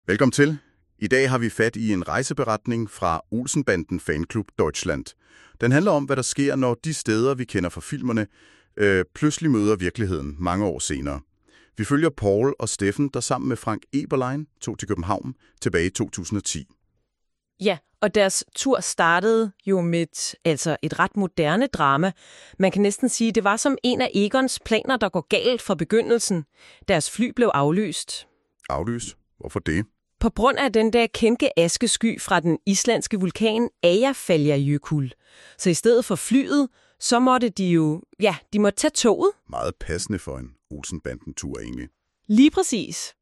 Velkommen til. I dag har vi fat i en rejseberetning fra Olsen-banden Fanklub Deutschland. Den handler om, hvad der sker, når de steder, vi kender fra filmerne, pludselig møder virkeligheden mange år senere. Vi følger Paul og Steffen, der sammen med Frank Eberlein tog til København tilbage i 2010. Ja, og deres tur startede jo med et ret moderne drama. Man kan næsten sige, det var som en af Egons planer, der går galt fra begyndelsen. Deres fly blev aflyst. Aflyst? Hvorfor det? På grund af den der kæmpe askesky fra den islandske vulkan Eyjafjallajökull. Så i stedet for flyet, så måtte de måtte tage toget. Meget passende for en Olsen-banden-tur egentlig. Lige præcis.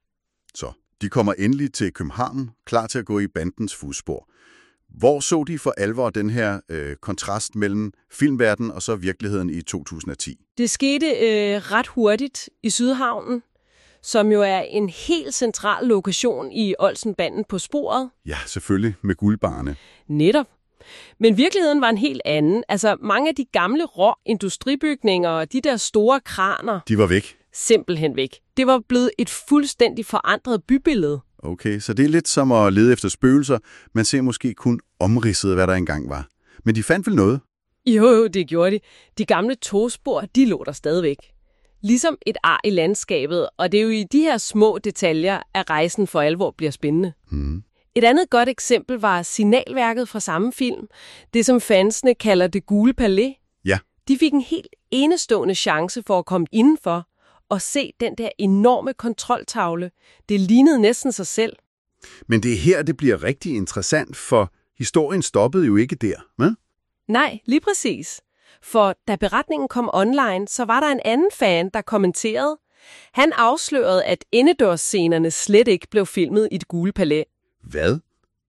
Så, de kommer endelig til København, klar til at gå i bandens fodspor. Hvor så de for alvor den her kontrast mellem filmverden og så virkeligheden i 2010? Det skete ret hurtigt i Sydhavnen, som jo er en helt central lokation i Olsen-banden på sporet. Ja, selvfølgelig, med guldbarerne. Netop. Men virkeligheden var en helt anden. Altså, mange af de gamle rå industribygninger og de der store kraner... De var væk? Simpelthen væk. Det var blevet et fuldstændig forandret bybillede. Okay, så det er lidt som at lede efter spøgelser. Man ser måske kun omridset, hvad der engang var. Men de fandt vel noget? Jo, det gjorde de. De gamle togspor, de lå der stadigvæk. Ligesom et ar i landskabet, og det er jo i de her små detaljer, at rejsen for alvor bliver spændende. Et andet godt eksempel var signalværket fra samme film. Det, som fansene kalder det gule palæ. Ja. De fik en helt enestående chance for at komme indenfor og se den der enorme kontroltavle. Det lignede næsten sig selv. Men det er her, det bliver rigtig interessant, for historien stoppede jo ikke der. Nej, lige præcis. For da beretningen kom online, så var der en anden fan, der kommenterede. Han afslørede, at indendørsscenerne slet ikke blev filmet i det gule palæ. Hvad?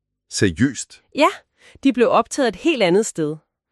Seriøst? Ja, de blev optaget et helt andet sted.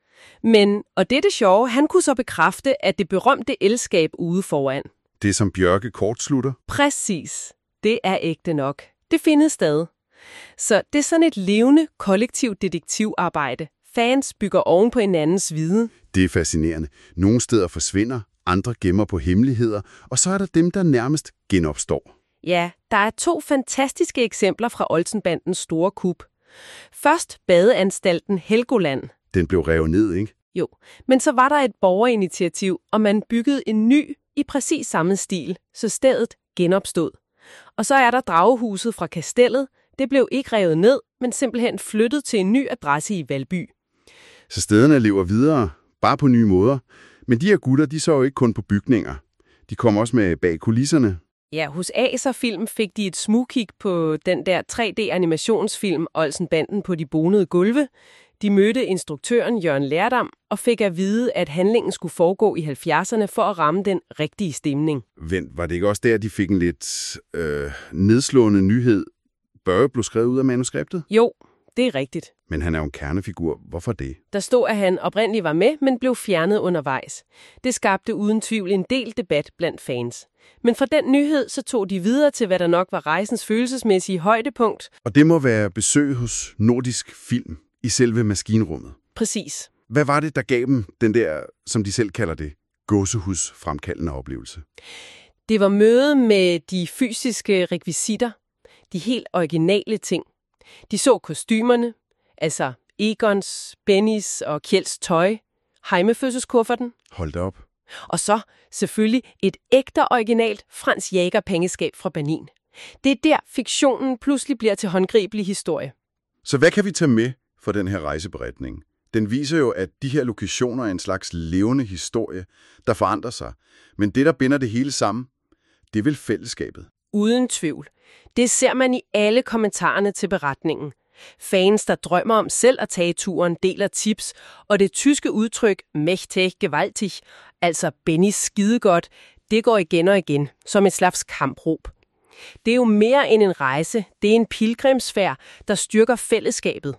Men, og det er det sjove, han kunne så bekræfte, at det berømte elskab ude foran. Det som Bjørke kortslutter? Præcis. Det er ægte nok. Det findes stadig. Så det er sådan et levende, kollektivt detektivarbejde. Fans bygger oven på hinandens viden. Det er fascinerende. Nogle steder forsvinder, andre gemmer på hemmeligheder, og så er der dem, der nærmest genopstår. Ja, der er 2 fantastiske eksempler fra Olsen-bandens store kup. Først badeanstalten Helgoland. Den blev revet ned, ikke? Jo, men så var der et borgerinitiativ, og man byggede en ny i præcis samme stil, så stedet genopstod. Og så er der dragehuset fra kastellet. Det blev ikke revet ned, men simpelthen flyttet til en ny adresse i Valby. Så stederne lever videre, bare på nye måder. Men de her gutter, de så jo ikke kun på bygninger. De kom også med bag kulisserne. Ja, hos Acer-film fik de et smugkig på den der 3D-animationsfilm Olsen-banden på de bonede gulve. De mødte instruktøren Jørgen Lerdam og fik at vide, at handlingen skulle foregå i 70'erne for at ramme den rigtige stemning. Vent, var det ikke også der, de fik en lidt nedslående nyhed? Børge blev skrevet ud af manuskriptet? Jo, det er rigtigt. Men han er jo en kernefigur. Hvorfor det? Der stod, at han oprindeligt var med, men blev fjernet undervejs. Det skabte uden tvivl en del debat blandt fans. Men fra den nyhed, så tog de videre til, hvad der nok var rejsens følelsesmæssige højdepunkt. Og det må være besøg hos Nordisk Film i selve maskinrummet. Præcis. Hvad var det, der gav dem den der, som de selv kalder det, gåsehusfremkaldende oplevelse? Det var møde med de fysiske rekvisitter, de helt originale ting. De så kostymerne, altså Egons, Bennys og Kjelds tøj, heimefødselskufferten. Hold da op. Og så selvfølgelig et ægte originalt Franz Jäger pengeskab fra Berlin. Det er der, fiktionen pludselig bliver til håndgribelig historie. Så hvad kan vi tage med for den her rejseberetning? Den viser jo, at de her lokationer er en slags levende historie, der forandrer sig. Men det, der binder det hele sammen, det er vel fællesskabet. Uden tvivl. Det ser man i alle kommentarerne til beretningen. Fans, der drømmer om selv at tage turen, deler tips, og det tyske udtryk mächtig gewaltig, altså Bennys skidegodt, det går igen og igen, som et slags kampråb. Det er jo mere end en rejse, det er en pilgrimsfærd, der styrker fællesskabet.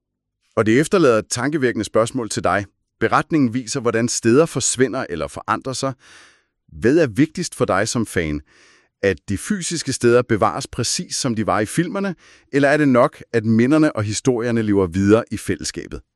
Og det efterlader et tankevækkende spørgsmål til dig. Beretningen viser, hvordan steder forsvinder eller forandrer sig. Hvad er vigtigst for dig som fan? At de fysiske steder bevares præcis som de var i filmerne, eller er det nok, at minderne og historierne lever videre i fællesskabet?